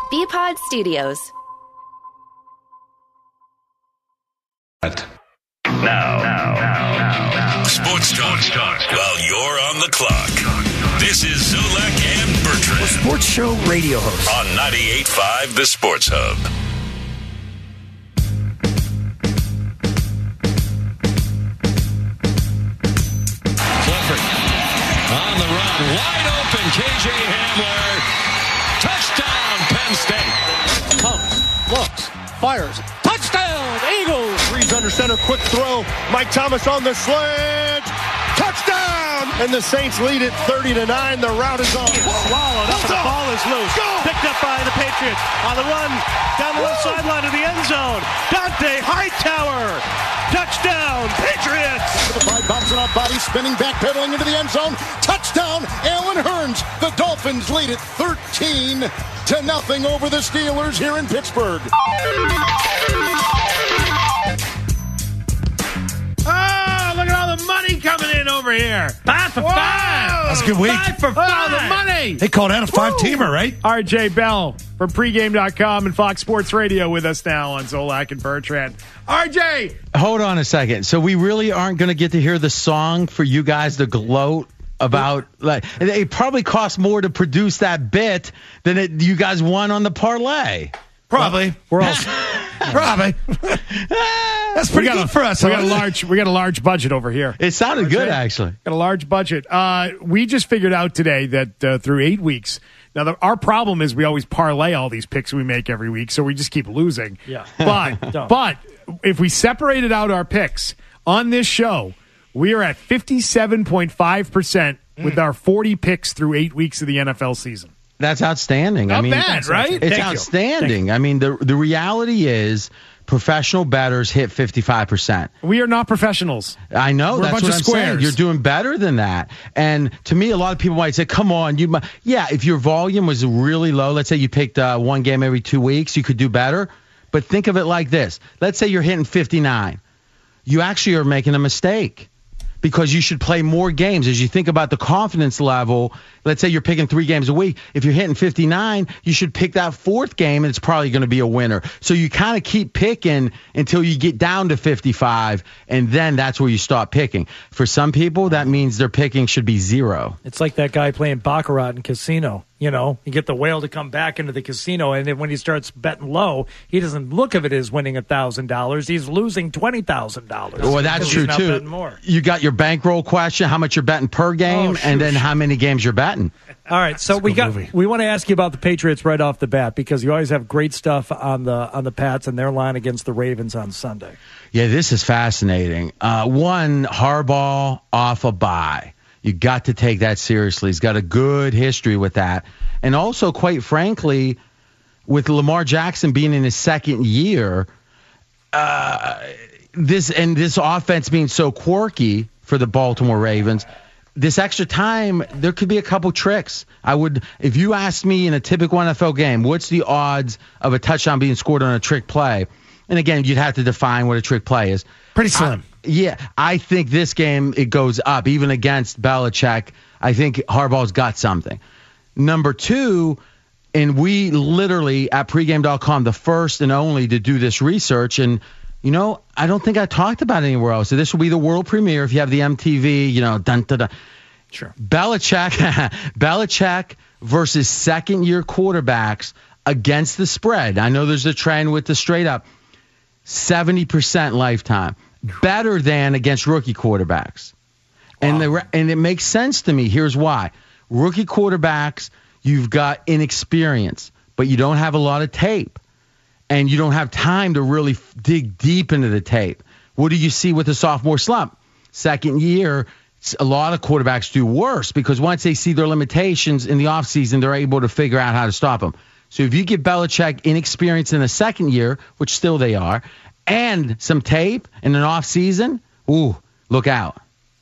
BPod Studios. Now. Sports talk while you're on the clock. This is Zulak and Bertrand. Sports show radio host. On 98.5 The Sports Hub. Clifford on the run. Wide open. KJ Hamler. Touchdown, Penn State. Comes, looks, fires. Touchdown, Eagles. Reads under center, quick throw. Mike Thomas on the slant. Touchdown! And the Saints lead it 30-9. The route is on. Swallowed up, and the ball is loose. Go! Picked up by the Patriots. On the run, down the left sideline of the end zone. Dante Hightower. Touchdown, Patriots! The five bouncing off body, spinning back, pedaling into the end zone. Touchdown, Allen Hurns. The Dolphins lead it 13-0 over the Steelers here in Pittsburgh. Oh, look at all the money coming in over here. 5 for 5. That's a good week. 5 for 5. The money. They called out a 5-teamer, right? RJ Bell from pregame.com and Fox Sports Radio with us now on Zolak and Bertrand. RJ. Hold on a second. So we really aren't going to get to hear the song for you guys to gloat about? Like, it probably costs more to produce that bit than you guys won on the parlay. Probably. We're all probably. That's pretty good for us. We got a large budget over here. It sounded good, actually. Got a large budget. We just figured out today that through 8 weeks. Now, our problem is we always parlay all these picks we make every week, so we just keep losing. Yeah. But if we separated out our picks on this show, we are at 57.5% with our 40 picks through 8 weeks of the NFL season. That's outstanding. Not bad, right? It's outstanding. I mean, the reality is professional bettors hit 55%. We are not professionals. I know. We're That's what I'm saying. You're doing better than that. And to me, a lot of people might say, come on. If your volume was really low, let's say you picked one game every 2 weeks, you could do better. But think of it like this. Let's say you're hitting 59. You actually are making a mistake, because you should play more games. As you think about the confidence level, let's say you're picking 3 games a week. If you're hitting 59, you should pick that 4th game, and it's probably going to be a winner. So you kind of keep picking until you get down to 55, and then that's where you stop picking. For some people, that means their picking should be 0. It's like that guy playing Baccarat in casino. You know, you get the whale to come back into the casino, and then when he starts betting low, he doesn't look of it as winning $1,000. He's losing $20,000. Well, that's true, too. You got your bankroll question, how much you're betting per game, and then how many games you're betting. All right, so we want to ask you about the Patriots right off the bat, because you always have great stuff on the Pats and their line against the Ravens on Sunday. Yeah, this is fascinating. One, Harbaugh off a bye. You got to take that seriously. He's got a good history with that. And also, quite frankly, with Lamar Jackson being in his 2nd year, this offense being so quirky for the Baltimore Ravens, this extra time, there could be a couple tricks. If you asked me in a typical NFL game, what's the odds of a touchdown being scored on a trick play? And again, you'd have to define what a trick play is. Pretty slim. I think this game, it goes up. Even against Belichick, I think Harbaugh's got something. Number 2, and we literally, at pregame.com, the first and only to do this research, and, I don't think I talked about it anywhere else. So this will be the world premiere if you have the MTV, dun, dun, dun. Sure. Belichick versus second-year quarterbacks against the spread. I know there's a trend with the straight up. 70% lifetime. Better than against rookie quarterbacks. Wow. And it makes sense to me. Here's why. Rookie quarterbacks, you've got inexperience, but you don't have a lot of tape. And you don't have time to really dig deep into the tape. What do you see with the sophomore slump? Second year, a lot of quarterbacks do worse, because once they see their limitations in the offseason, they're able to figure out how to stop them. So if you give Belichick inexperience in the second year, which still they are, and some tape in an off season, look out.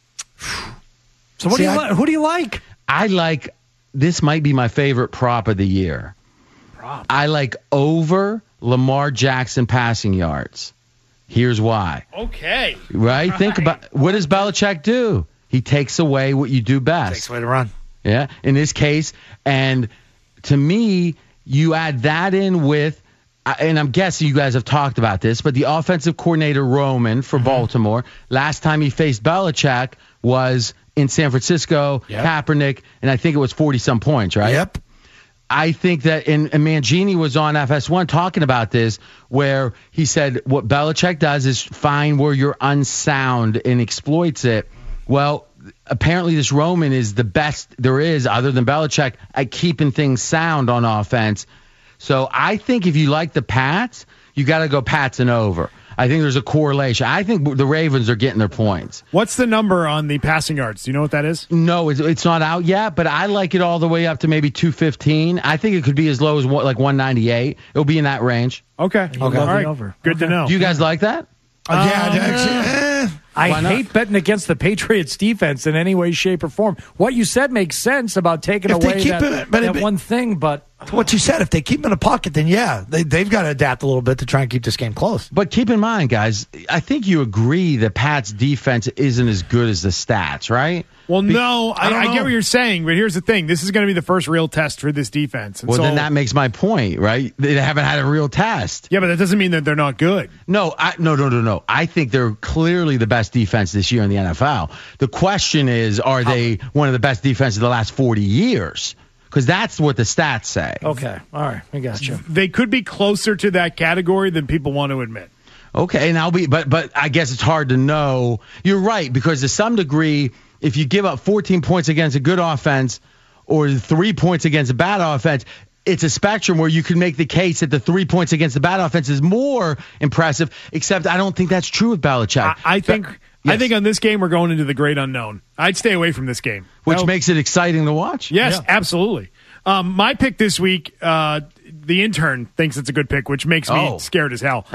So who do you like? I like, this might be my favorite prop of the year. I like over Lamar Jackson passing yards. Here's why. Okay. Right? Think about, what does Belichick do? He takes away what you do best. Takes away the run. Yeah, in this case. And to me, You add that in with, and I'm guessing you guys have talked about this, but the offensive coordinator Roman for Baltimore, last time he faced Belichick was in San Francisco, Kaepernick, and I think it was 40-some points, right? Yep. I think that, and Mangini was on FS1 talking about this, where he said what Belichick does is find where you're unsound and exploits it. Well, apparently this Roman is the best there is, other than Belichick, at keeping things sound on offense. So I think if you like the Pats, you got to go Pats and over. I think there's a correlation. I think the Ravens are getting their points. What's the number on the passing yards? Do you know what that is? No, it's not out yet, but I like it all the way up to maybe 215. I think it could be as low as like 198. It'll be in that range. Okay. All right. Over. Good to know. Do you guys like that? I hate betting against the Patriots defense in any way, shape, or form. What you said makes sense about taking away that one thing, but what you said, if they keep him in a pocket, then they've got to adapt a little bit to try and keep this game close. But keep in mind, guys, I think you agree that Pat's defense isn't as good as the stats, right? Well, no, I get what you're saying, but here's the thing. This is going to be the first real test for this defense. And then that makes my point, right? They haven't had a real test. Yeah, but that doesn't mean that they're not good. No. I think they're clearly the best defense this year in the NFL. The question is, are they one of the best defenses of the last 40 years? Because that's what the stats say. Okay. All right. I got you. They could be closer to that category than people want to admit. Okay, and but I guess it's hard to know. You're right, because to some degree, if you give up 14 points against a good offense or 3 points against a bad offense, it's a spectrum where you can make the case that the 3 points against the bad offense is more impressive, except I don't think that's true with Belichick. I think on this game we're going into the great unknown. I'd stay away from this game. Which makes it exciting to watch? Yes, absolutely. My pick this week, the intern thinks it's a good pick, which makes me scared as hell.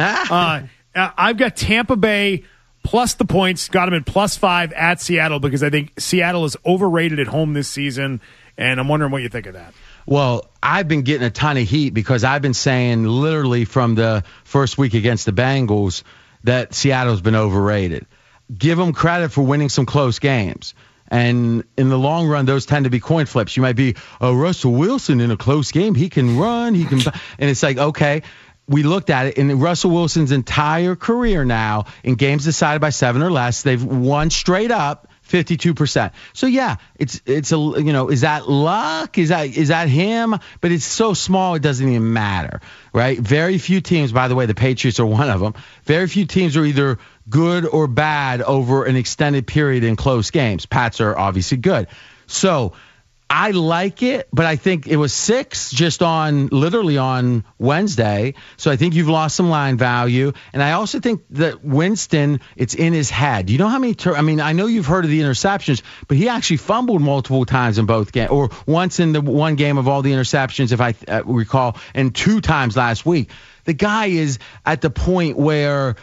I've got Tampa Bay plus the points, got them at +5 at Seattle because I think Seattle is overrated at home this season, and I'm wondering what you think of that. Well, I've been getting a ton of heat because I've been saying literally from the first week against the Bengals that Seattle's been overrated. Give them credit for winning some close games. And in the long run, those tend to be coin flips. You might be, Russell Wilson in a close game, he can run, and it's like, okay. We looked at it in Russell Wilson's entire career now in games decided by 7 or less. They've won straight up 52%. So yeah, it's is that luck? Is that him? But it's so small it doesn't even matter, right? Very few teams, by the way, the Patriots are one of them. Very few teams are either good or bad over an extended period in close games. Pats are obviously good. So I like it, but I think it was 6 just literally on Wednesday. So I think you've lost some line value. And I also think that Winston, it's in his head. You know how many I know you've heard of the interceptions, but he actually fumbled multiple times in both games, or once in the one game of all the interceptions, if I recall, and 2 times last week. The guy is at the point where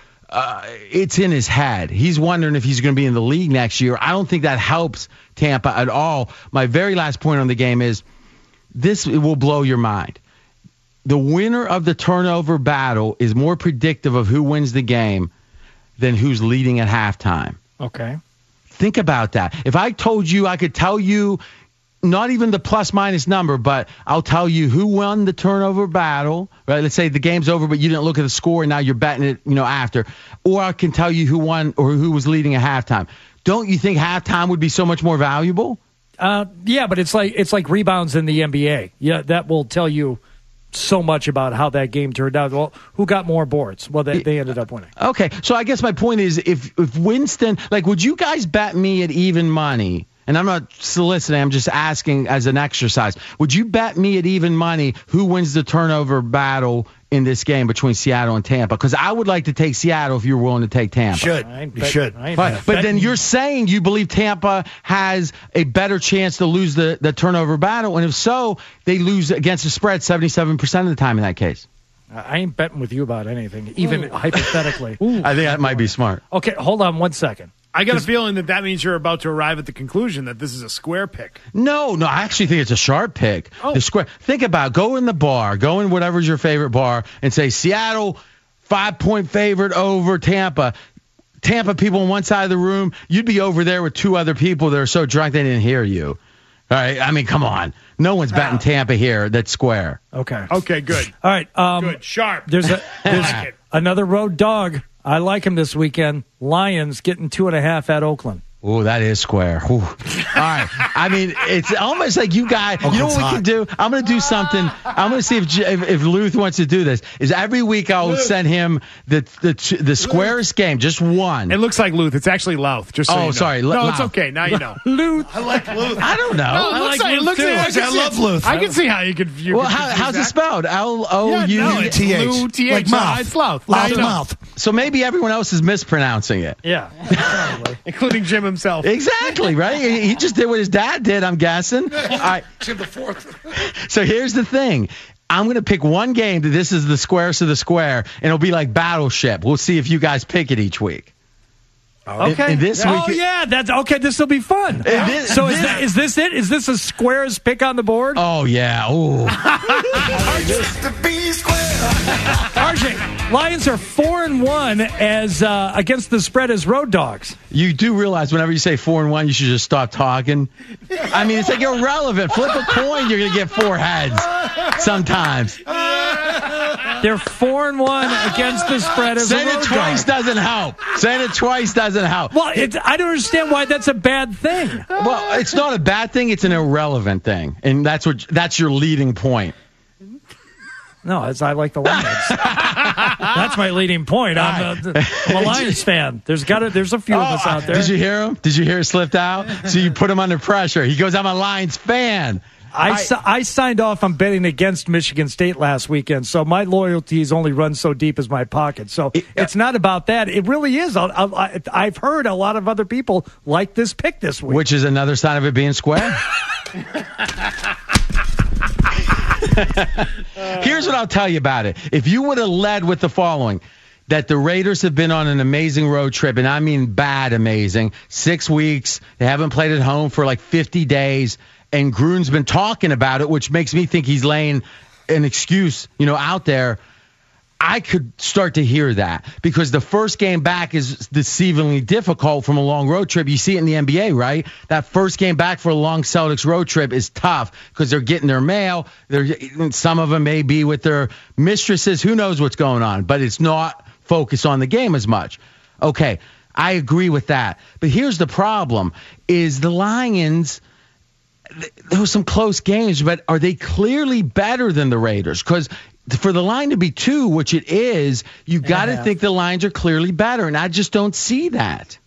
it's in his head. He's wondering if he's going to be in the league next year. I don't think that helps Tampa at all. My very last point on the game is this will blow your mind. The winner of the turnover battle is more predictive of who wins the game than who's leading at halftime. Okay. Think about that. If I told you, I could tell you not even the plus-minus number, but I'll tell you who won the turnover battle, right? Let's say the game's over, but you didn't look at the score, and now you're betting it, after. Or I can tell you who won or who was leading at halftime. Don't you think halftime would be so much more valuable? Yeah, but it's like rebounds in the NBA. Yeah, that will tell you so much about how that game turned out. Well, who got more boards? Well, they ended up winning. Okay, so I guess my point is, if Winston, would you guys bet me at even money? And I'm not soliciting, I'm just asking as an exercise. Would you bet me at even money who wins the turnover battle in this game between Seattle and Tampa? Because I would like to take Seattle if you're willing to take Tampa. You should. But then you're saying you believe Tampa has a better chance to lose the turnover battle. And if so, they lose against the spread 77% of the time in that case. I ain't betting with you about anything, even hypothetically. I think that might be smart. Okay, hold on 1 second. I got a feeling that means you're about to arrive at the conclusion that this is a square pick. No, I actually think it's a sharp pick. Oh. The square. Think about go in the bar, go in whatever's your favorite bar, and say Seattle 5-point favorite over Tampa. Tampa people on one side of the room, you'd be over there with 2 other people that are so drunk they didn't hear you. All right. I mean, come on. No one's betting Tampa here. That's square. Okay. Okay, good. All right. Good. Sharp. There's like it. another road dog. I like him this weekend. Lions getting 2.5 at Oakland. Oh, that is square. Ooh. All right. I mean, it's almost like you guys. You know what we can do? I'm going to do something. I'm going to see if Luth wants to do this. Is every week I'll send him the squarest game, just one. It looks like Luth. It's actually Louth. Just so you know. Sorry. No, Louth. it's okay. Now you know. Luth. I like Luth. I don't know. No, I like Luth too. Actually, I love Luth. I can see how you could. Well, how's it spelled? L-O-U? No, it's T-H. Lou-T-H. Like mouth. It's Louth. Loud Now you know. mouth. So maybe everyone else is mispronouncing it. Yeah. Including Jim himself. Exactly, right? He just did what his dad did, I'm guessing. All right. Jim the fourth. So here's the thing. I'm going to pick one game that this is the squarest of the square, and it'll be like Battleship. We'll see if you guys pick it each week. Okay. And this week, that's okay. This will be fun. Is this it? Is this a squarest pick on the board? Oh yeah. Ooh. RJ, Lions are 4-1 as against the spread as road dogs. You do realize whenever you say 4-1, you should just stop talking. I mean, it's like irrelevant. Flip a coin, you're gonna get 4 heads. Sometimes. They're 4-1 against the spread as Saying a road it twice dog. doesn't help. Saying it twice doesn't help. Well, I don't understand why that's a bad thing. Well, it's not a bad thing. It's an irrelevant thing, and that's your leading point. No, I like the Lions. That's my leading point. I'm a Lions fan. There's a few of us out there. Did you hear him? Did you hear it slipped out? So you put him under pressure. He goes, I'm a Lions fan. I signed off on betting against Michigan State last weekend, so my loyalties only run so deep as my pocket. So it's not about that. It really is. I've heard a lot of other people like this pick this week. Which is another sign of it being square. Here's what I'll tell you about it. If you would have led with the following, that the Raiders have been on an amazing road trip, and I mean bad amazing, 6 weeks. They haven't played at home for like 50 days, and Gruden's been talking about it, which makes me think he's laying an excuse, out there. I could start to hear that because the first game back is deceivingly difficult from a long road trip. You see it in the NBA, right? That first game back for a long Celtics road trip is tough because they're getting their mail. Some of them may be with their mistresses. Who knows what's going on? But it's not focused on the game as much. Okay, I agree with that. But here's the problem is the Lions, there were some close games, but are they clearly better than the Raiders? Because for the line to be 2, which it is, you got to think the Lions are clearly better, and I just don't see that.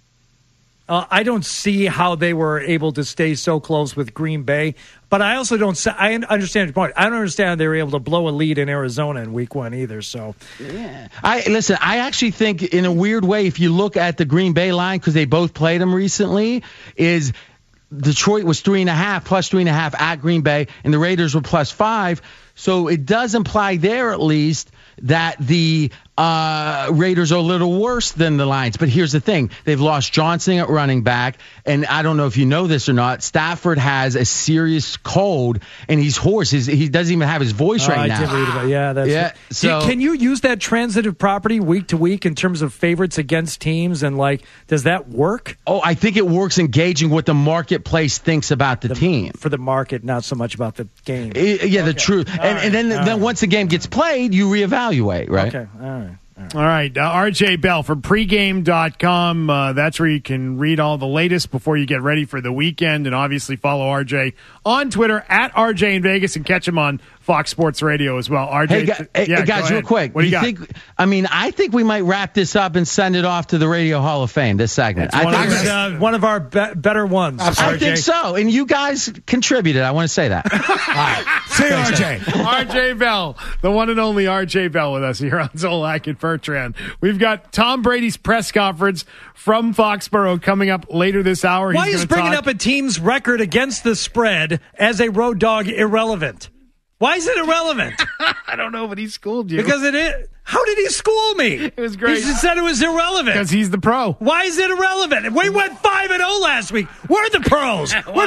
I don't see how they were able to stay so close with Green Bay, but I also don't. I understand your point. I don't understand they were able to blow a lead in Arizona in Week 1 either. So, yeah, I actually think in a weird way, if you look at the Green Bay line because they both played them recently, is Detroit was 3.5 plus 3.5 at Green Bay, and the Raiders were plus 5. So it does imply there at least that the Raiders are a little worse than the Lions. But here's the thing. They've lost Johnson at running back. And I don't know if you know this or not. Stafford has a serious cold, and he's hoarse. He doesn't even have his voice right now. I did read about it. Yeah, that's yeah. So, can you use that transitive property week to week in terms of favorites against teams? And, does that work? Oh, I think it works engaging what the marketplace thinks about the team. For the market, not so much about the game. The truth. And then once the game gets played, you reevaluate, right? Okay, all right. All right, RJ Bell from pregame.com. That's where you can read all the latest before you get ready for the weekend. And obviously follow RJ on Twitter at RJ in Vegas and catch him on Fox Sports Radio as well. RJ, hey guys, real quick. What do you got? I think we might wrap this up and send it off to the Radio Hall of Fame, this segment. One of our better ones. I think so. And you guys contributed. I want to say that. All right. See you, RJ. RJ Bell, the one and only RJ Bell with us here on Zolak and Bertrand. We've got Tom Brady's press conference from Foxborough coming up later this hour. Why is bringing up a team's record against the spread as a road dog irrelevant? Why is it irrelevant? I don't know, but he schooled you. Because it is. How did he school me? It was great. He said it was irrelevant. Because he's the pro. Why is it irrelevant? We went 5-0 last week. We're the pros. We're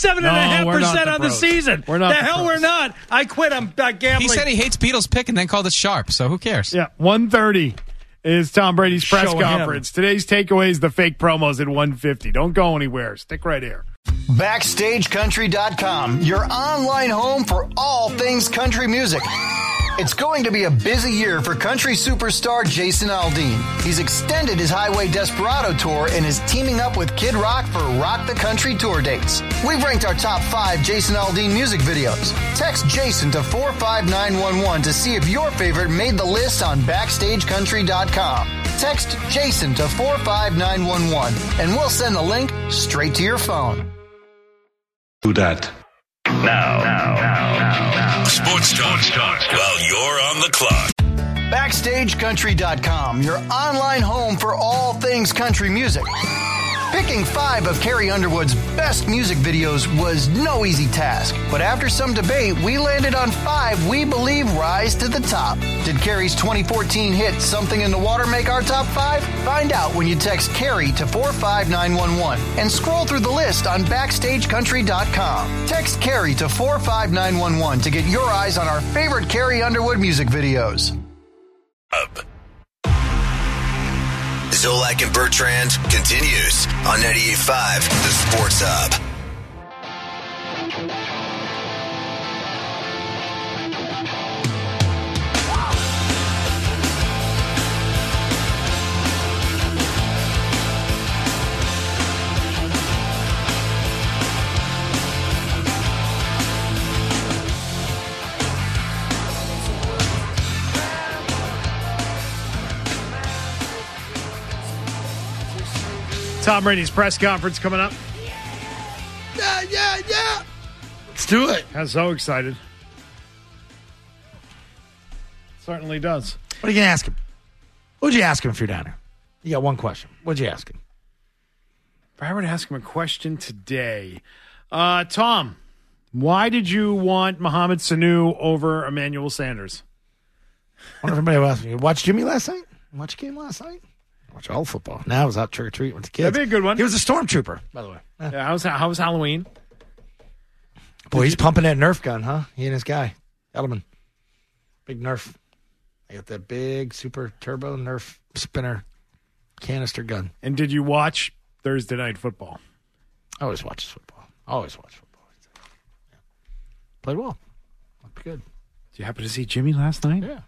57.5% on the season. We're not the hell pros. We're not. I quit. I'm gambling. He said he hates Beatles pick and then called us sharp, so who cares? Yeah, 1:30 is Tom Brady's press Show conference. Today's takeaway is the fake promos at 1:50. Don't go anywhere. Stick right here. BackstageCountry.com, your online home for all things country music. It's going to be a busy year for country superstar Jason Aldean. He's extended his Highway Desperado tour and is teaming up with Kid Rock for Rock the Country tour dates. We've ranked our top 5 Jason Aldean music videos. Text Jason to 45911 to see if your favorite made the list on BackstageCountry.com. Text Jason to 45911 and we'll send the link straight to your phone. Do that. Now. Sports talk while you're on the clock. BackstageCountry.com, your online home for all things country music. Picking 5 of Carrie Underwood's best music videos was no easy task, but after some debate, we landed on 5 we believe rise to the top. Did Carrie's 2014 hit Something in the Water make our top 5? Find out when you text Carrie to 45911 and scroll through the list on BackstageCountry.com. Text Carrie to 45911 to get your eyes on our favorite Carrie Underwood music videos. Zolak and Bertrand continues on 98.5, The Sports Hub. Tom Brady's press conference coming up. Yeah. Let's do it. I'm so excited. Certainly does. What are you going to ask him? What would you ask him if you're down here? You got one question. What'd you ask him? If I were to ask him a question today, Tom, why did you want Mohamed Sanu over Emmanuel Sanders? I wonder if everybody will ask me. You watched Jimmy last night? Watch a game last night? Watch all football. Now I was out trick or treat with the kids. That'd be a good one. He was a stormtrooper, by the way. Yeah, how was Halloween? Boy, he's pumping that Nerf gun, huh? He and his guy, Edelman. Big Nerf. They got that big super turbo Nerf spinner canister gun. And did you watch Thursday Night Football? I always watch football. Yeah. Played well. Looked good. Did you happen to see Jimmy last night? Yeah.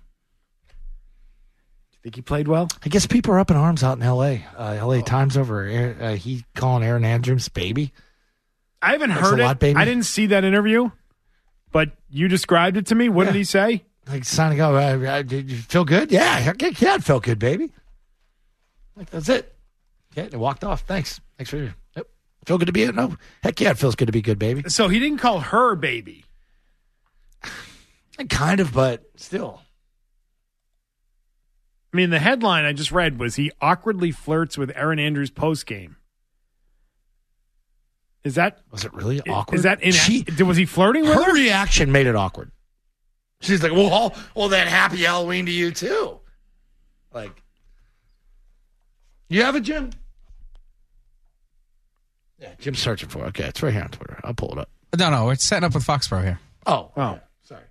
Think he played well? I guess people are up in arms out in L.A. L.A. Times over he calling Aaron Andrews baby. I haven't heard it. Baby. I didn't see that interview, but you described it to me. What did he say? Like signing up. Did you feel good? Yeah, it felt good, baby. Like that's it. Okay, they walked off. Thanks for you. Yep. Feel good to be it? No. Heck yeah, it feels good to be good, baby. So he didn't call her baby. Kind of, but still. I mean, the headline I just read was he awkwardly flirts with Aaron Andrews postgame. Was it really awkward? Is that was he flirting with her? Her reaction made it awkward. She's like, well, then happy Halloween to you too. Like, you have it, Jim? Yeah, Jim's searching for it. Okay, it's right here on Twitter. I'll pull it up. No, we're setting up with Foxborough here. Oh, sorry.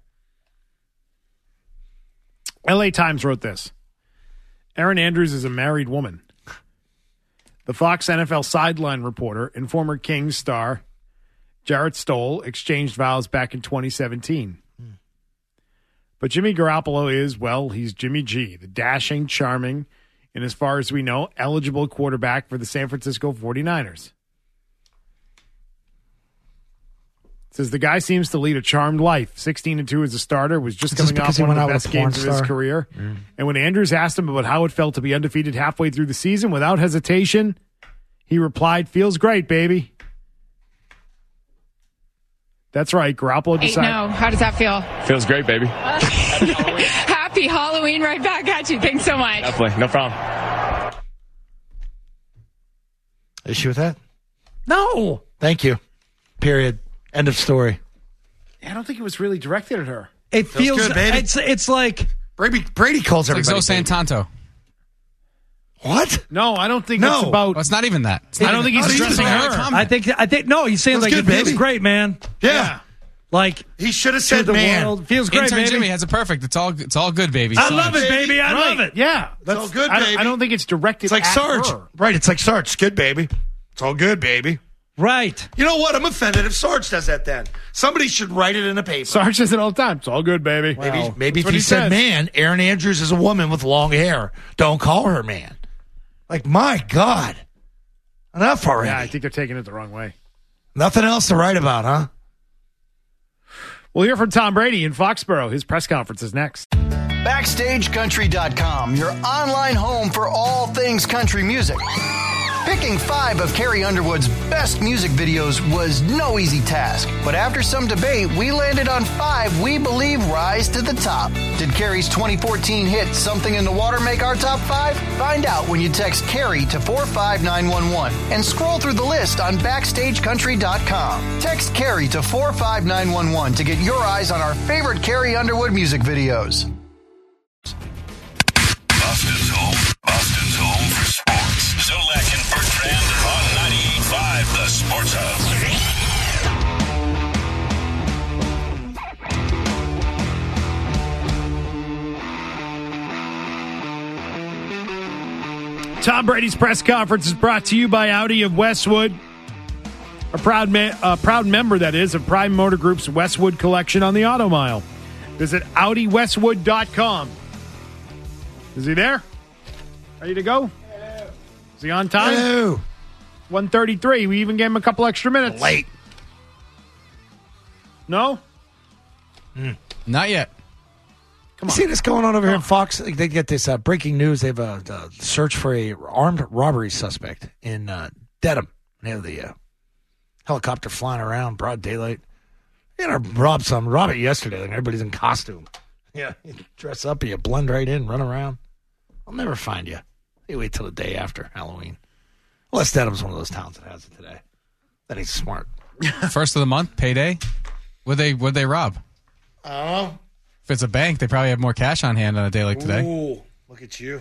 LA Times wrote this. Aaron Andrews is a married woman. The Fox NFL sideline reporter and former Kings star Jarrett Stoll exchanged vows back in 2017. But Jimmy Garoppolo is, he's Jimmy G, the dashing, charming, and as far as we know, eligible quarterback for the San Francisco 49ers. Says the guy seems to lead a charmed life. 16-2 as a starter, was just coming off one of the best games of his career. And when Andrews asked him about how it felt to be undefeated halfway through the season, without hesitation, he replied, "Feels great, baby." That's right. Garoppolo decided. No, how does that feel? Feels great, baby. Happy Halloween right back at you. Thanks so much. Definitely. No problem. Issue with that? No. Thank you. Period. End of story. I don't think it was really directed at her. It feels good, baby. It's like Brady calls everybody. Like Zoe Santanto. What? No, I don't think it's about. Well, it's not even that. I don't think he's addressing her. I think no. He's saying like it feels great, man. Yeah. Like he should have said, "Man, world. Feels great, Intern baby." Jimmy has it perfect. It's all good, baby. I love it, baby. I love it. Yeah, it's all good, baby. I don't think it's directed. It's like at Sarge, her. right? It's like Sarge. It's good, baby. It's all good, baby. Right. You know what? I'm offended if Sarge does that then. Somebody should write it in a paper. Sarge says it all the time. It's all good, baby. Maybe if he said man, Aaron Andrews is a woman with long hair. Don't call her man. Like, my God. Enough already. Yeah, I think they're taking it the wrong way. Nothing else to write about, huh? We'll hear from Tom Brady in Foxborough. His press conference is next. BackstageCountry.com, your online home for all things country music. Picking 5 of Carrie Underwood's best music videos was no easy task, but after some debate, we landed on 5 we believe rise to the top. Did Carrie's 2014 hit Something in the Water make our top 5? Find out when you text Carrie to 45911 and scroll through the list on BackstageCountry.com. Text Carrie to 45911 to get your eyes on our favorite Carrie Underwood music videos. Boston's home for sports. Zolak and Bertrand on 98.5 The Sports Hub. Tom Brady's press conference is brought to you by Audi of Westwood, a proud member, that is, of Prime Motor Group's Westwood collection on the Auto Mile. Visit AudiWestwood.com. Is he there? Ready to go? Is he on time? Hello. 1:33. We even gave him a couple extra minutes. Late. No? Not yet. Come on. See this going on over here in Fox? They get this breaking news. They have a search for a armed robbery suspect in Dedham. They have the helicopter flying around, broad daylight. You know, rob it yesterday. Like everybody's in costume. Yeah, you dress up, you blend right in, run around. I'll never find you. You wait till the day after Halloween. Unless Dedham's one of those towns that has it today. Then he's smart. First of the month, payday. Would they rob? I don't know. If it's a bank, they probably have more cash on hand on a day like today. Ooh, look at you.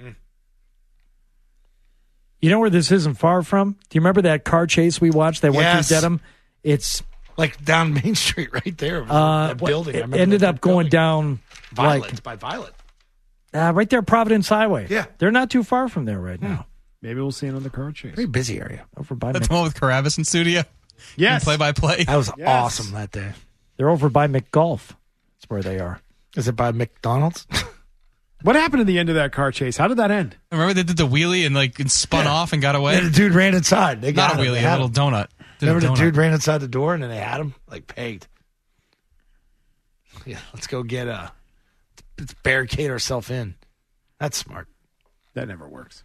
You know where this isn't far from? Do you remember that car chase we watched that went through Dedham? It's like down Main Street right there. That building. It ended up going down Violet. By Violet. Right there, Providence Highway. Yeah. They're not too far from there right now. Maybe we'll see another car chase. Very busy area. Over by That's the one with Carabas in studio? Yes. Play-by-play. That was awesome that day. They're over by McGolf. That's where they are. Is it by McDonald's? What happened at the end of that car chase? How did that end? Remember they did the wheelie and spun off and got away? Yeah, the dude ran inside. They got Not a wheelie, a little donut. Remember the dude ran inside the door and then they had him pegged. Yeah, let's go let's barricade ourselves in. That's smart. That never works.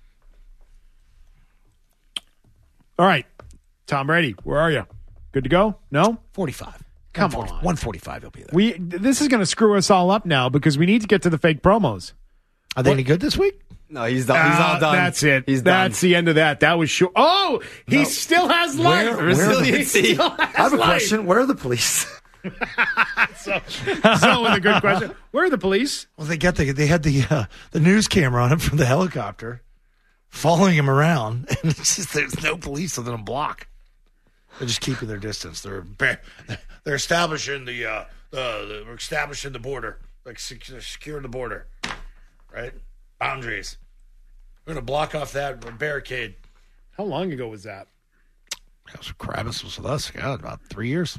All right. Tom Brady, where are you? Good to go? No? 45. Come on. 145 he'll be there. This is going to screw us all up now because we need to get to the fake promos. Are they any good this week? No, he's done. He's all done. That's it. He's done. That's the end of that. That was short. Oh, he still has life. Resiliency. I have a question. Where are the police? So with a good question. Where are the police? Well, they had the news camera on him from the helicopter, following him around, and it's just there's no police within a block. They're just keeping their distance. They're establishing we're establishing the border, like securing the border, right? Boundaries. We're gonna block off that barricade. How long ago was that? That's what Kravis was with us. God, about 3 years.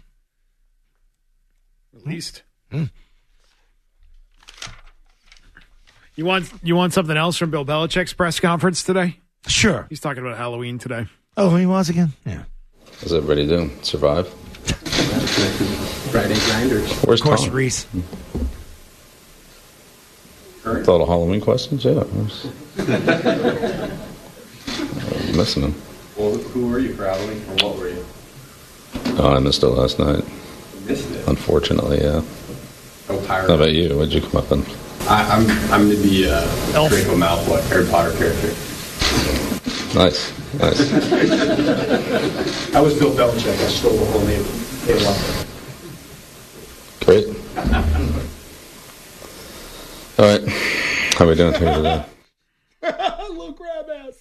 At least. You want something else from Bill Belichick's press conference today? Sure. He's talking about Halloween today. Oh, he was again? Yeah. What's everybody doing? Survive? Friday grinders. Where's Of course, Tom? Reese. Thought of Halloween questions? Yeah. I'm missing them. Well, who were you for Halloween, or what were you? Oh, I missed it last night. You missed it? Unfortunately, yeah. Oh, pirate. How about you? What'd you come up in? I'm going to be Draco Malfoy, Harry Potter character. Nice. I was Bill Belichick. I stole the whole name. Great. All right. How are we doing here today? Little crab ass.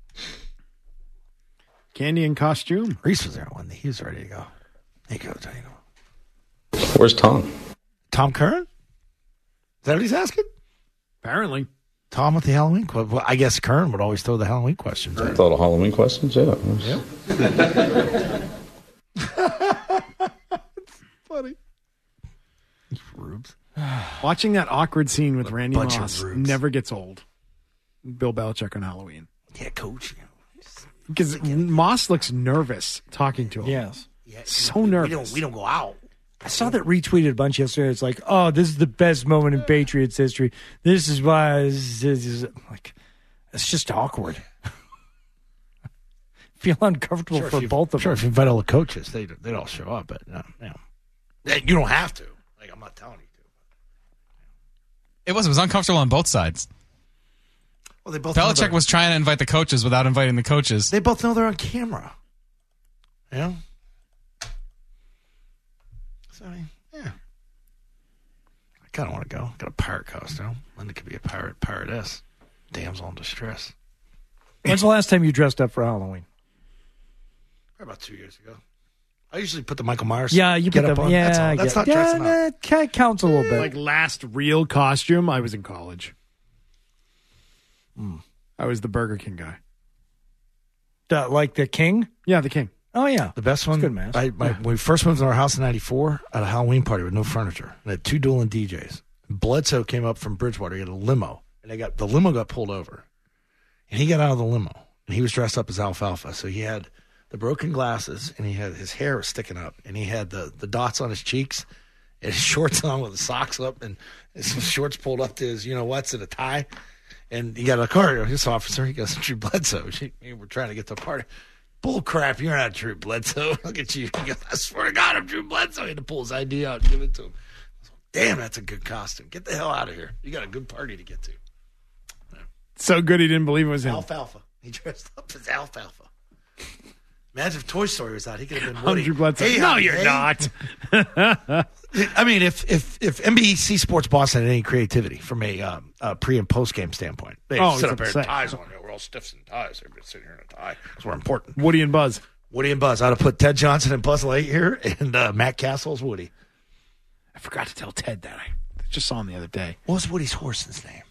Candy and costume. Reese was there when he was ready to go. There you go, Dino. Where's Tom? Tom Curran? Is that what he's asking? Apparently. Tom with the Halloween question. Well, I guess Kern would always throw the Halloween questions. I thought of Halloween questions, yeah. Funny. Rubes. Watching that awkward scene with Randy bunch of Moss rubes. never gets old. Bill Belichick on Halloween. Yeah, coach. Because Moss looks nervous talking to him. Yes. So nervous. We don't go out. I saw that retweeted a bunch yesterday. It's like, oh, this is the best moment in Patriots history. This is why. This is like, it's just awkward. Feel uncomfortable for both of them. Sure, if you invite all the coaches, they'd all show up. But you don't have to. Like, I'm not telling you to. It was uncomfortable on both sides. Well, they both. Belichick was trying to invite the coaches without inviting the coaches. They both know they're on camera. Yeah. So, yeah. I kind of want to go. Got a pirate costume. Linda could be a piratess. Damsel in distress. When's the last time you dressed up for Halloween? About 2 years ago. I usually put the Michael Myers. Yeah, you put up the on. yeah. That's not dressing up. That kind of counts a little bit. Like last real costume, I was in college. I was the Burger King guy. Like the king? Yeah, the king. Oh, yeah. The best one. Good mask. When we first moved to our house in '94, at a Halloween party with no furniture, and had two dueling DJs. Bledsoe came up from Bridgewater. He had a limo, and the limo got pulled over, and he got out of the limo, and he was dressed up as Alfalfa. So he had the broken glasses, and he had his hair was sticking up, and he had the dots on his cheeks, and his shorts on with the socks up, and his shorts pulled up to his and a tie. And he got a car. His officer, he goes, Drew Bledsoe. We're trying to get to a party. Bull crap, you're not Drew Bledsoe. Look at you. He goes, I swear to God, I'm Drew Bledsoe. He had to pull his ID out and give it to him. Damn, that's a good costume. Get the hell out of here. You got a good party to get to. So good he didn't believe it was him. Alfalfa. He dressed up as Alfalfa. Imagine if Toy Story was out. He could have been I'm Woody. Drew Bledsoe. Hey, no, you're not. I mean, if NBC Sports Boston had any creativity from a pre and post game standpoint, they sit up there in ties on. We're all stiffs and ties. Everybody's sitting here in a tie because we're important. Woody and Buzz. I'd have put Ted Johnson and Buzz Lightyear and Matt Castle's Woody. I forgot to tell Ted that. I just saw him the other day. What was Woody's horse's name?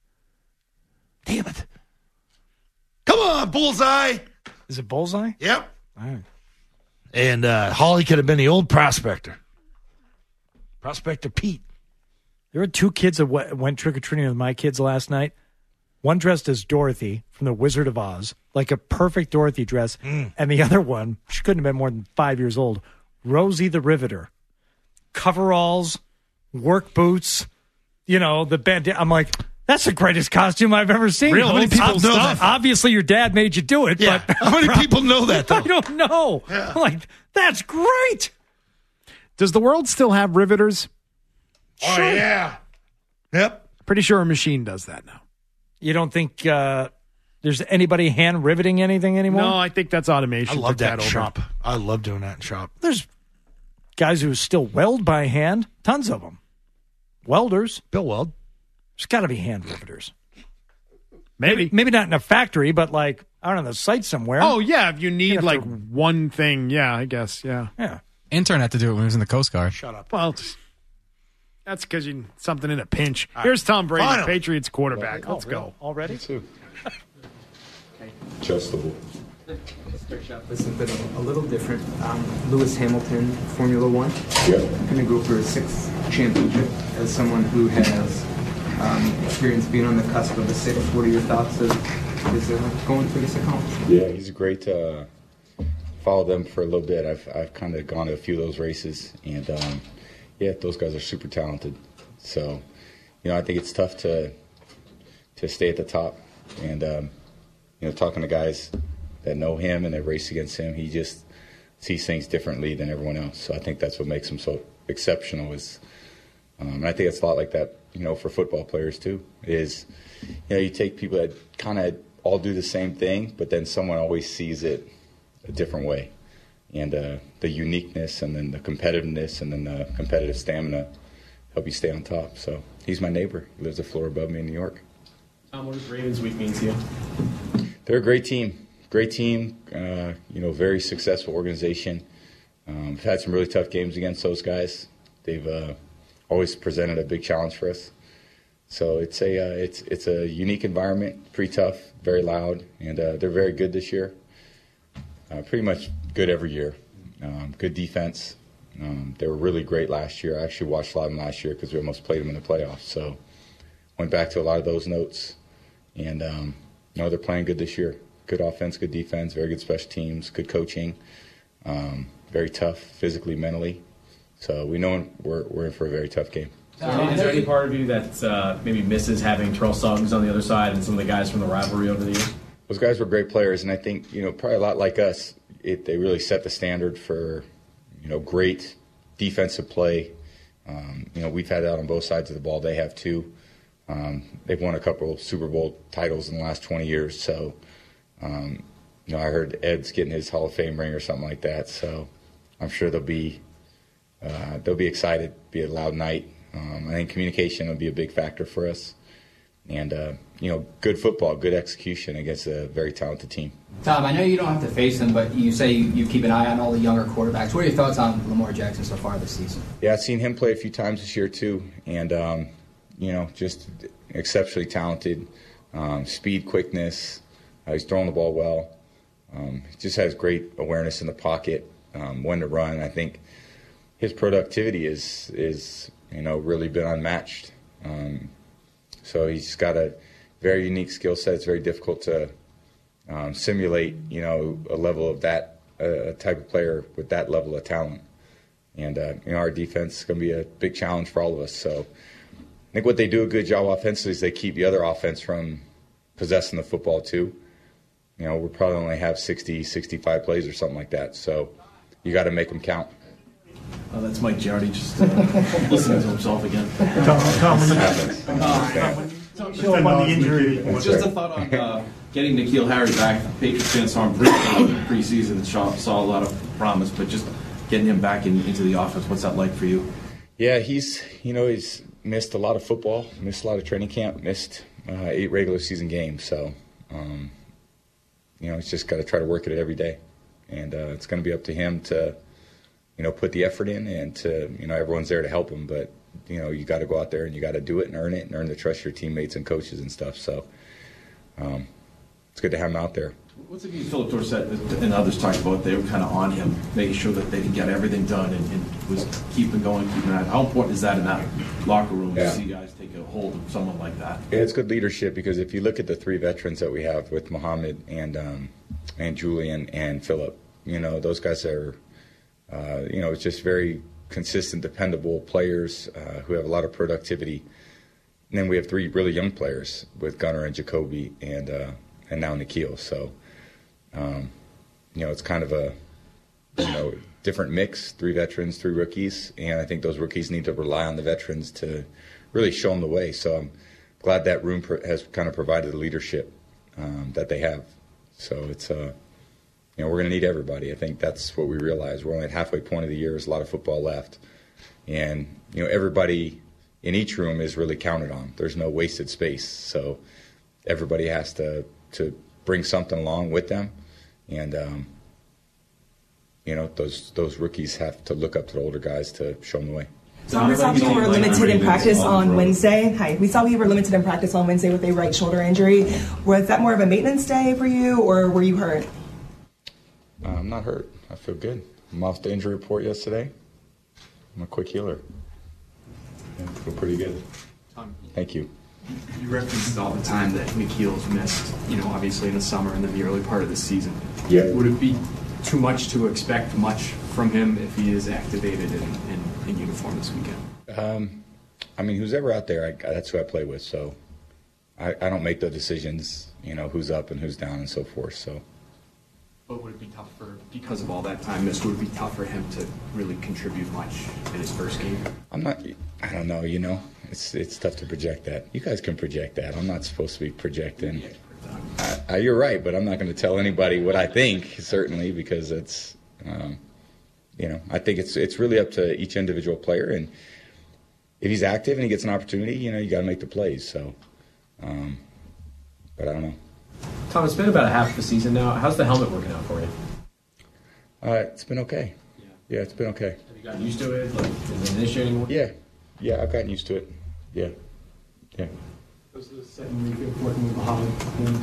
Damn it! Come on, Bullseye. Is it Bullseye? Yep. All right. And Holly could have been the old prospector. Prospector Pete. There were two kids that went trick-or-treating with my kids last night. One dressed as Dorothy from The Wizard of Oz, like a perfect Dorothy dress. And the other one, she couldn't have been more than 5 years old, Rosie the Riveter. Coveralls, work boots, the band. I'm like, that's the greatest costume I've ever seen. Really? How many people know that? Obviously, your dad made you do it. Yeah. But How many people know that, though? I don't know. Yeah. I'm like, that's great. Does the world still have riveters? Oh, yeah. Yep. Pretty sure a machine does that now. You don't think there's anybody hand riveting anything anymore? No, I think that's automation. I love that in shop. I love doing that in shop. There's guys who still weld by hand. Tons of them. Welders. Bill Weld. There's got to be hand riveters. Maybe not in a factory, but like out on the site somewhere. Oh, yeah. If you need like one thing. Yeah, I guess. Yeah. Yeah. Intern had to do it when he was in the Coast Guard. Shut up. Well, that's because you something in a pinch. Here's Tom Brady, Finally. Patriots quarterback. Let's go. Already? Adjustable. Start shot with something a little different. Lewis Hamilton, Formula One. Yeah. Going to go for a 6th championship. As someone who has experience being on the cusp of a 6th, what are your thoughts of his going for this accomplishment? Yeah, he's great. Followed them for a little bit. I've kind of gone to a few of those races, and those guys are super talented. So, I think it's tough to stay at the top. And talking to guys that know him and that race against him, he just sees things differently than everyone else. So I think that's what makes him so exceptional. And I think it's a lot like that, for football players too. Is you take people that kind of all do the same thing, but then someone always sees it a different way, and the uniqueness, and then the competitiveness, and then the competitive stamina help you stay on top. So he's my neighbor. He lives a floor above me in New York. What does Ravens week mean to you? They're a great team. Very successful organization. We've had some really tough games against those guys. They've always presented a big challenge for us. So it's a unique environment, pretty tough, very loud, and they're very good this year. Pretty much good every year. Good defense. They were really great last year. I actually watched a lot of them last year because we almost played them in the playoffs. So went back to a lot of those notes, and they're playing good this year. Good offense, good defense, very good special teams, good coaching. Very tough physically, mentally. So we know we're in for a very tough game. Is there any part of you that maybe misses having Terrell Suggs on the other side and some of the guys from the rivalry over the years? Those guys were great players, and I think, probably a lot like us, they really set the standard for, great defensive play. We've had that on both sides of the ball. They have too. They've won a couple of Super Bowl titles in the last 20 years. So, I heard Ed's getting his Hall of Fame ring or something like that. So I'm sure they'll be excited. Be a loud night. I think communication will be a big factor for us. And, good football, good execution against a very talented team. Tom, I know you don't have to face them, but you say you keep an eye on all the younger quarterbacks. What are your thoughts on Lamar Jackson so far this season? Yeah, I've seen him play a few times this year too. And, just exceptionally talented. Speed, quickness. He's throwing the ball well. He just has great awareness in the pocket, when to run. I think his productivity is really been unmatched. So he's got a very unique skill set. It's very difficult to simulate, a level of that type of player with that level of talent. And, our defense is going to be a big challenge for all of us. So I think what they do a good job offensively is they keep the other offense from possessing the football too. We'll probably only have 60, 65 plays or something like that. So you got to make them count. That's Mike Giardi just listening to himself again. Show him on the injury. Just a thought on getting N'Keal Harry back. Patriots fans saw him preseason and saw a lot of promise, but just getting him back into the offense, what's that like for you? Yeah, he's missed a lot of football, missed a lot of training camp, missed 8 regular season games. So, he's just got to try to work at it every day. And it's going to be up to him to put the effort in, and to, everyone's there to help him. But, you got to go out there and you got to do it and earn the trust of your teammates and coaches and stuff. So it's good to have him out there. What's it mean? Philip Dorsett and others talked about they were kind of on him, making sure that they can get everything done and was keeping going, keeping that. How important is that in that locker room to see guys take a hold of someone like that? Yeah, it's good leadership, because if you look at the 3 veterans that we have with Muhammad and Julian and Philip, those guys are, it's just very consistent, dependable players who have a lot of productivity. And then we have 3 really young players with Gunnar and Jacoby and now N'Keal. So, it's kind of a, different mix, 3 veterans, 3 rookies. And I think those rookies need to rely on the veterans to really show them the way. So I'm glad that room has kind of provided the leadership that they have. So it's, we're going to need everybody. I think that's what we realize. We're only at halfway point of the year. There's a lot of football left. And, everybody in each room is really counted on. There's no wasted space. So everybody has to bring something along with them. And, those rookies have to look up to the older guys to show them the way. So we saw you were limited in practice on Wednesday. Hi. We saw you were limited in practice on Wednesday with a right shoulder injury. Was that more of a maintenance day for you, or were you hurt? I'm not hurt. I feel good. I'm off the injury report yesterday. I'm a quick healer. Yeah, I feel pretty good. Thank you. You reference all the time that N'Keal's missed, obviously in the summer and then the early part of the season. Yeah. Would it be too much to expect much from him if he is activated in uniform this weekend? Who's ever out there, that's who I play with. So I don't make the decisions, who's up and who's down and so forth. So. But would it be tough because of all that time missed, would it be tough for him to really contribute much in his first game? I don't know, it's tough to project that. You guys can project that. I'm not supposed to be projecting. You're right, but I'm not going to tell anybody what I think, certainly, because it's, I think it's really up to each individual player. And if he's active and he gets an opportunity, you got to make the plays. So, but I don't know. Tom, it's been about a half of the season now. How's the helmet working out for you? It's been okay. Yeah, it's been okay. Have you gotten used to it? Is it an issue anymore? Yeah, I've gotten used to it. Yeah. Yeah. Was the second week of working with Muhammad?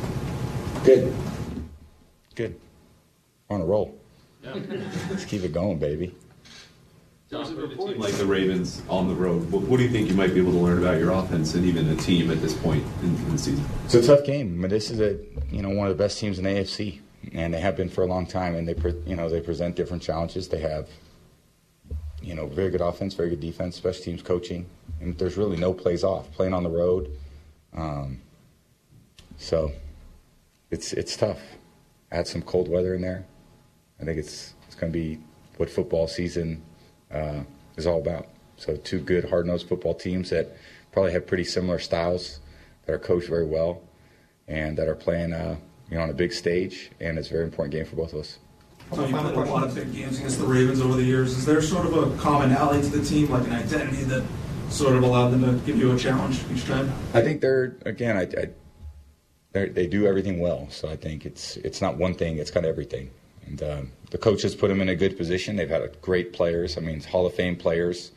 Good. On a roll. Yeah. Let's keep it going, baby. John, for a team like the Ravens on the road, what do you think you might be able to learn about your offense and even the team at this point in the season? It's a tough game. I mean, this is one of the best teams in the AFC, and they have been for a long time. And they present different challenges. They have very good offense, very good defense, special teams coaching, and there's really no plays off. Playing on the road, so it's tough. Add some cold weather in there. I think it's going to be what football season is all about. So two good, hard-nosed football teams that probably have pretty similar styles, that are coached very well, and that are playing on a big stage, and it's a very important game for both of us. So you've played a lot of big games against the Ravens over the years. Is there sort of a commonality to the team, like an identity that sort of allowed them to give you a challenge each time? I think they do everything well. So I think it's not one thing, it's kind of everything. And the coaches put them in a good position. They've had great players. I mean, Hall of Fame players,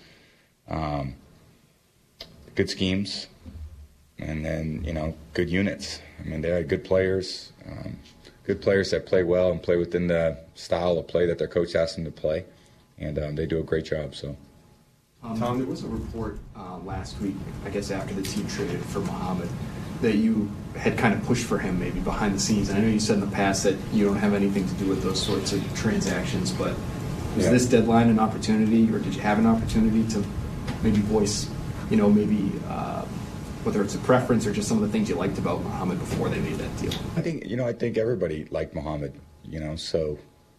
good schemes, and then, good units. I mean, they had good players that play well and play within the style of play that their coach asked them to play. And they do a great job. So, Tom, there was a report last week, I guess after the team traded for Muhammad, that you had kind of pushed for him maybe behind the scenes. And I know you said in the past that you don't have anything to do with those sorts of transactions, but was this deadline an opportunity, or did you have an opportunity to maybe voice, whether it's a preference or just some of the things you liked about Muhammad before they made that deal? I think everybody liked Muhammad, so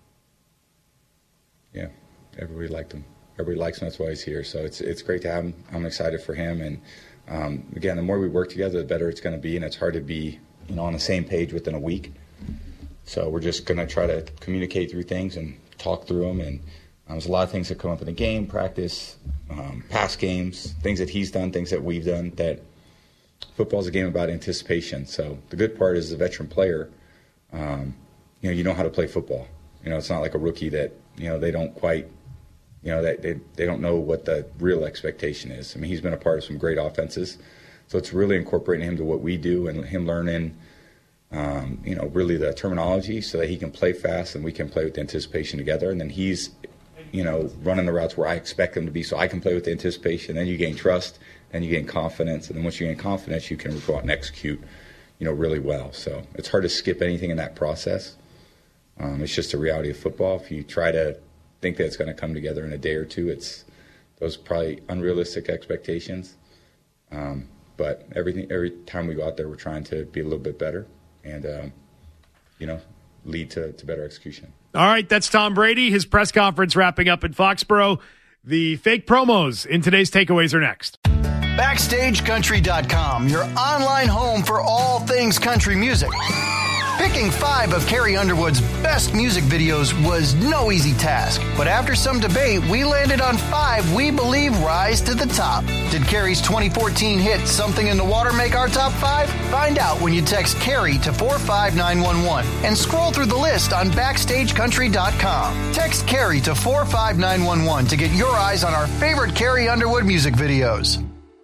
yeah, everybody liked him. Everybody likes him, that's why he's here. So it's great to have him. I'm excited for him, and again, the more we work together, the better it's going to be, and it's hard to be, on the same page within a week. So we're just going to try to communicate through things and talk through them, and there's a lot of things that come up in the game, practice, past games, things that he's done, things that we've done. That football's a game about anticipation. So the good part is, as a veteran player, you know how to play football. It's not like a rookie that they don't quite. They don't know what the real expectation is. I mean, he's been a part of some great offenses, so it's really incorporating him to what we do and him learning, really the terminology so that he can play fast and we can play with the anticipation together. And then he's, running the routes where I expect him to be, so I can play with the anticipation. Then you gain trust, then you gain confidence, and then once you gain confidence, you can go out and execute, really well. So it's hard to skip anything in that process. It's just the reality of football. If you try to think that it's going to come together in a day or two, those probably unrealistic expectations. But every time we go out there, we're trying to be a little bit better and, lead to better execution. All right, that's Tom Brady. His press conference wrapping up in Foxborough. The fake promos in today's takeaways are next. BackstageCountry.com, your online home for all things country music. Picking 5 of Carrie Underwood's best music videos was no easy task, but after some debate, we landed on 5 we believe rise to the top. Did Carrie's 2014 hit Something in the Water make our top 5? Find out when you text Carrie to 45911 and scroll through the list on BackstageCountry.com. Text Carrie to 45911 to get your eyes on our favorite Carrie Underwood music videos.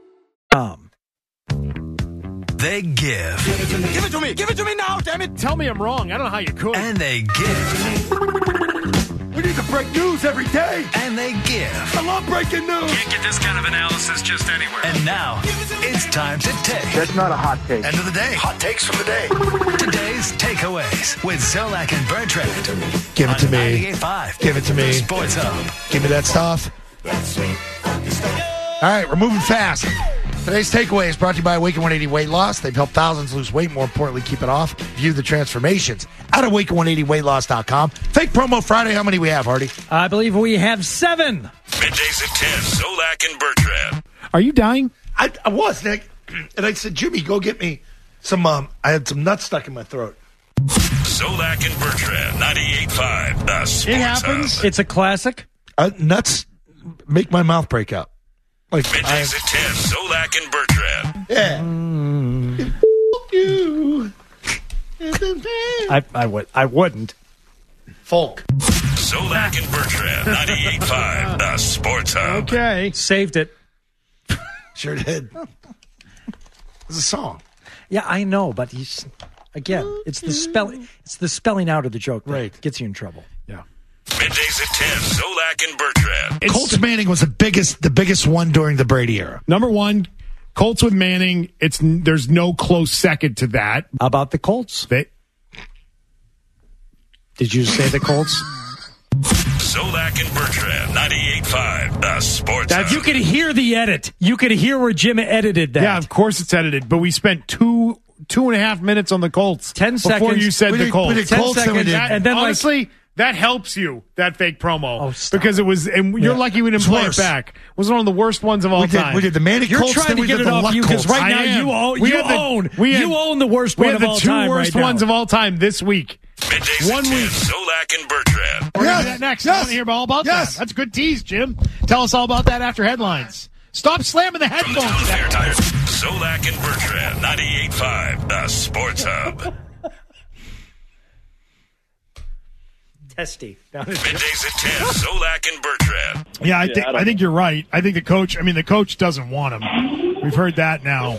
They give. Give it to me. Give it to me now, damn it. Tell me I'm wrong. I don't know how you could. And they give. We need to break news every day. And they give. I love breaking news. Can't get this kind of analysis just anywhere. And now, it's time to take. That's not a hot take. End of the day. Hot takes from the day. Today's takeaways with Zolak and Bertrand. Give it to me. 98.5. Give it to me. Sports Hub. Give me that stuff. All right, we're moving fast. Today's takeaway is brought to you by Awaken 180 Weight Loss. They've helped thousands lose weight, more importantly, keep it off. View the transformations at Awaken180weightloss.com. Fake promo Friday. How many we have, Hardy? I believe we have 7. Middays at 10, Zolak and Bertrand. Are you dying? I was, Nick. And I said, Jimmy, go get me some, I had some nuts stuck in my throat. Zolak and Bertrand, 98.5, the Sports It happens. Hub. It's a classic. Nuts make my mouth break out. Like Middays at 10, Zolak and Bertrand. Yeah. You. I wouldn't. Folk. Zolak and Bertrand, 98.5, the Sports Hub. Okay. Saved it. Sure did. It's a song. Yeah, I know, but he's again. It's the spelling. It's the spelling out of the joke that gets you in trouble. Yeah. Middays at 10, Zolak and Bertrand. Colts Manning was the biggest one during the Brady era. Number one, Colts with Manning. There's no close second to that. How about the Colts? Did you say the Colts? Zolak and Bertrand, 98.5, the Sports Hub. You could hear the edit. You could hear where Jim edited that. Yeah, of course it's edited, but we spent 2.5 minutes on the Colts. 10 seconds. Before you said the Colts. 10 seconds. And then honestly, that helps you, that fake promo. Because it was, and you're lucky we didn't play it back. It was one of the worst ones of all time. We did the Manning Colts. You're trying to get it off you because right now you own the worst one of all time. We had the two worst ones of all time this week. Middays at 10, Zolak and Bertrand. We're going to do that next. I want to hear all about that. That's a good tease, Jim. Tell us all about that after headlines. Stop slamming the headphones. Fair Tires, Zolak and Bertrand, 98.5, the Sports Hub. Testy. Middays at 10, Zolak and Bertrand. Yeah, I think you're right. I think the coach doesn't want him. We've heard that now.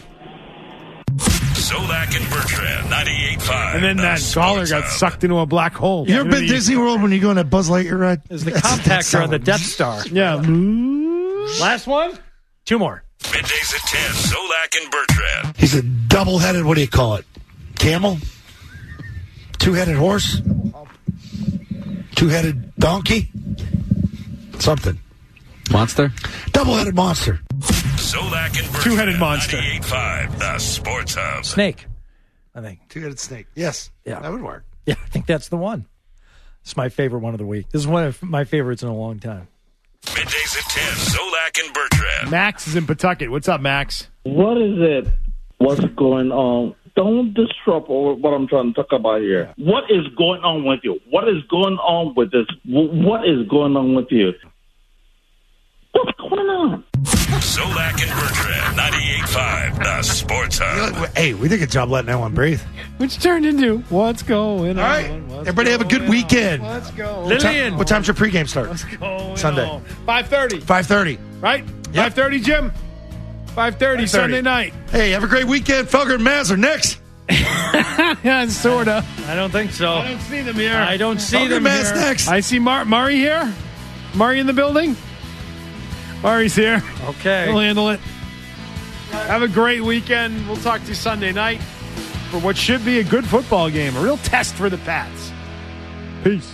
Zolak and Bertrand, 98.5. And then that caller got sucked into a black hole. You ever been Disney World when you go on a Buzz Lightyear ride? There's the compactor on the Death Star. Yeah. Last one? 2 more. Middays at 10, Zolak and Bertrand. He's a double-headed, what do you call it? Camel? 2-headed horse? 2-headed donkey? Something. Monster? Double-headed monster. Zolak and Bertrand, 2-headed monster. 98.5, the Sports Hub. Snake, I think. 2-headed snake. Yes. Yeah. That would work. Yeah, I think that's the one. It's my favorite one of the week. This is one of my favorites in a long time. Middays at 10, Zolak and Bertrand. Max is in Pawtucket. What's up, Max? What is it? What's going on? Don't disrupt what I'm trying to talk about here. What is going on with you? What is going on with this? What is going on with you? What's going on? Zolak and Bertrand, 98.5, the Sports Hub. Hey, we did a good job letting that one breathe. Which turned into What's Going On? All right. Everybody have a good weekend. Let's go. Lillian. What time's your pregame start? What's going Sunday. on? 5:30. 5:30. Right? Yep. 5:30, Jim? 5:30 Sunday night. Hey, have a great weekend. Felger and Maz are next. Yeah, sort of. I don't think so. I don't see them here. I don't see them Maz here. next. I see Murray here. Murray in the building. Murray's here. Okay. He'll handle it. Have a great weekend. We'll talk to you Sunday night for what should be a good football game. A real test for the Pats. Peace.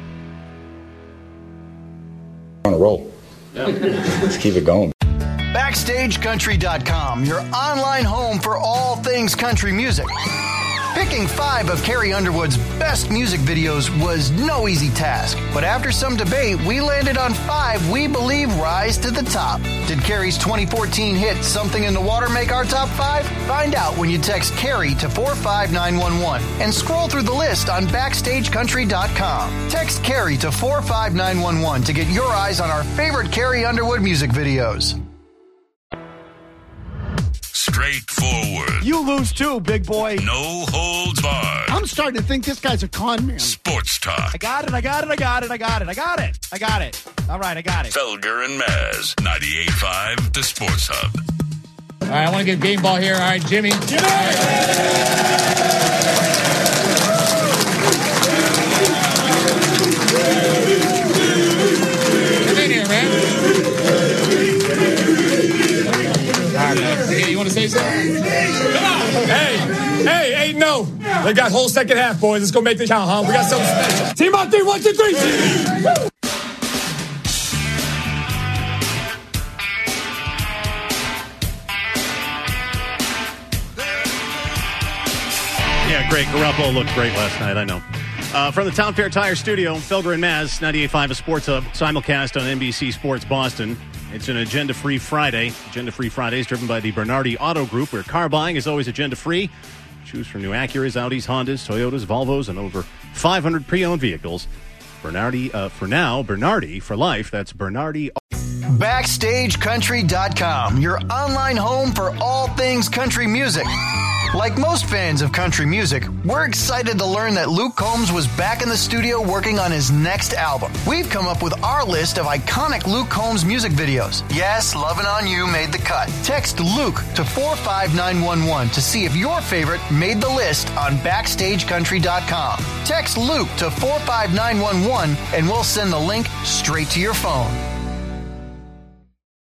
On a roll. Let's keep it going. BackstageCountry.com, your online home for all things country music. Picking 5 of Carrie Underwood's best music videos was no easy task. But after some debate, we landed on 5 we believe rise to the top. Did Carrie's 2014 hit Something in the Water make our top 5? Find out when you text Carrie to 45911 and scroll through the list on BackstageCountry.com. Text Carrie to 45911 to get your eyes on our favorite Carrie Underwood music videos. Straightforward. You lose too, big boy. No holds barred. I'm starting to think this guy's a con man. Sports talk. I got it. All right, I got it. Felger and Maz, 98.5, the Sports Hub. All right, I want to get game ball here. All right, Jimmy. Come in here, man. All right, man. Yeah, you want to say something? Come on. Hey, no. They got whole second half, boys. Let's go make this count, huh? We got something special. Team on 3, 1, 2, 3. Yeah, great. Garoppolo looked great last night, I know. From the Town Fair Tire Studio, Felger and Maz, 98.5 of Sports Hub, simulcast on NBC Sports Boston. It's an agenda-free Friday. Agenda-free Friday is driven by the Bernardi Auto Group, where car buying is always agenda-free. Choose from new Acuras, Audis, Hondas, Toyotas, Volvos, and over 500 pre-owned vehicles. Bernardi, for now, Bernardi for life. That's Bernardi. BackstageCountry.com, your online home for all things country music. Like most fans of country music, we're excited to learn that Luke Combs was back in the studio working on his next album. We've come up with our list of iconic Luke Combs music videos. Yes, Lovin' On You made the cut. Text Luke to 45911 to see if your favorite made the list on BackstageCountry.com. Text Luke to 45911 and we'll send the link straight to your phone.